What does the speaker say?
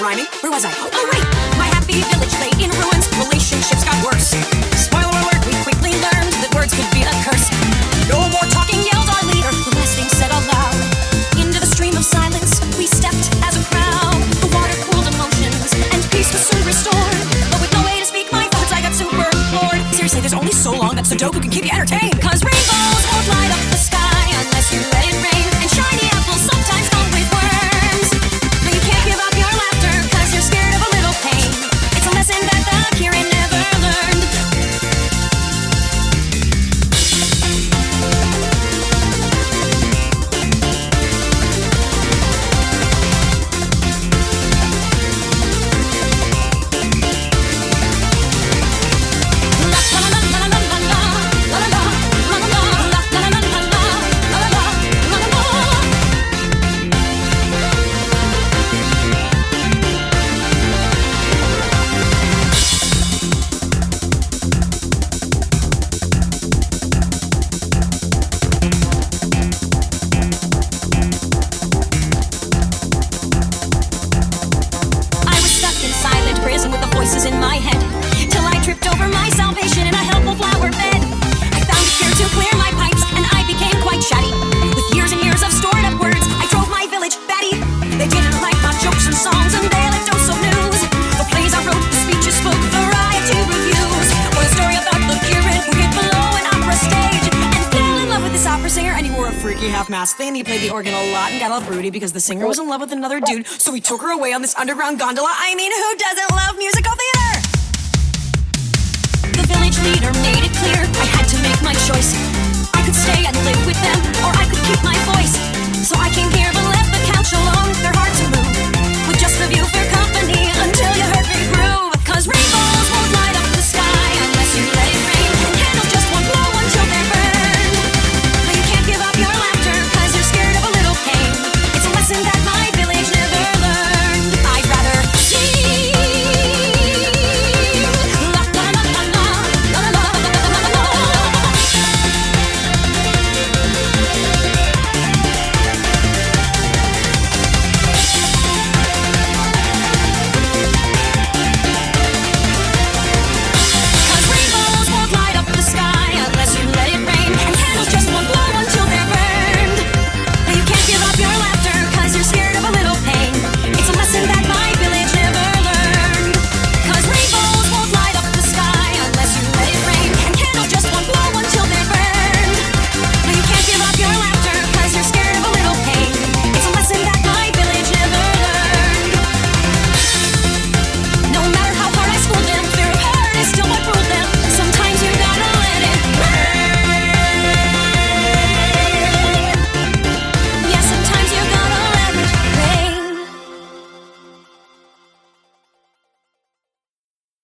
rhyming. Where was I? Oh wait! My happy village lay in ruins. Relationships got worse. Spoiler alert, we quickly learned that words could be a curse. No more talking, yelled our leader. The last thing said aloud. Into the stream of silence, we stepped as a crowd. The water cooled emotions, and peace was soon restored. But with no way to speak my thoughts, I got super bored. Seriously, there's only so long that Sudoku can keep you entertained. Cause rainbows won't light up the sky unless you let it rain. And shiny apples sometimes come with worms. But you can't give up your laughter cause you're scared of a little pain. It's a lesson that the Kirin never learned. Voices in my head, till I tripped over my salvation in a helpful flower bed. I found it here to clear my pipes, and I became quite chatty. With years and years of stored up words, I drove my village batty. They didn't like my jokes and songs and daily dose of news. The plays I wrote, the speeches spoke, variety reviews. Or the story about the Kirin who hid below an opera stage and fell in love with this opera singer, and he wore a freaky half-mask thing. He played the organ a lot and got all broody because the singer was in love with another dude. So he took her away on this underground gondola. I mean, who doesn't love musical theater? The village leader made it clear I had to make my choice.